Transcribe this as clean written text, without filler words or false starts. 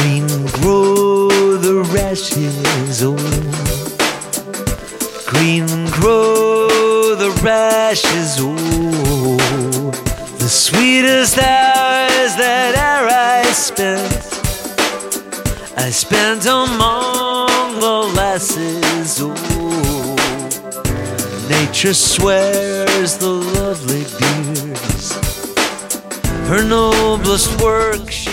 Green grow the rashes, oh, green grow the rashes, oh, the sweetest hours that e'er I spent among the lasses, oh, nature swears the lovely dears, her noblest work